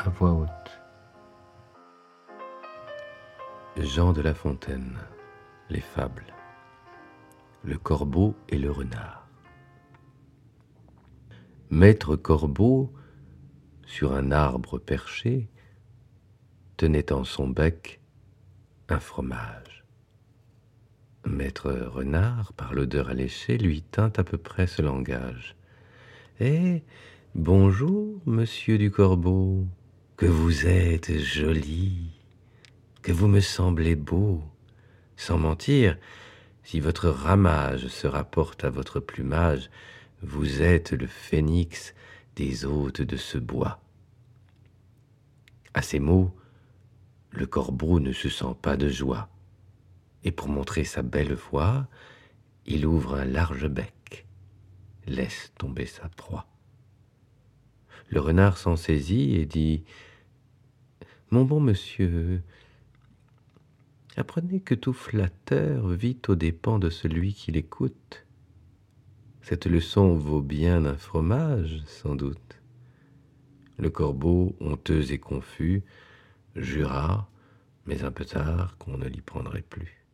à voix haute. Jean de La Fontaine, les fables. Le corbeau et le renard. Maître Corbeau, sur un arbre perché, tenait en son bec un fromage. Maître Renard, par l'odeur alléchée, lui tint à peu près ce langage. « Eh, bonjour, monsieur du Corbeau, que vous êtes joli, que vous me semblez beau. Sans mentir, si votre ramage se rapporte à votre plumage, vous êtes le phénix des hôtes de ce bois. » À ces mots, le corbeau ne se sent pas de joie, et pour montrer sa belle voix, il ouvre un large bec, laisse tomber sa proie. Le renard s'en saisit et dit « Mon bon monsieur, apprenez que tout flatteur vit aux dépens de celui qui l'écoute. Cette leçon vaut bien un fromage, sans doute. » Le corbeau, honteux et confus, jura, mais un peu tard, qu'on ne l'y prendrait plus.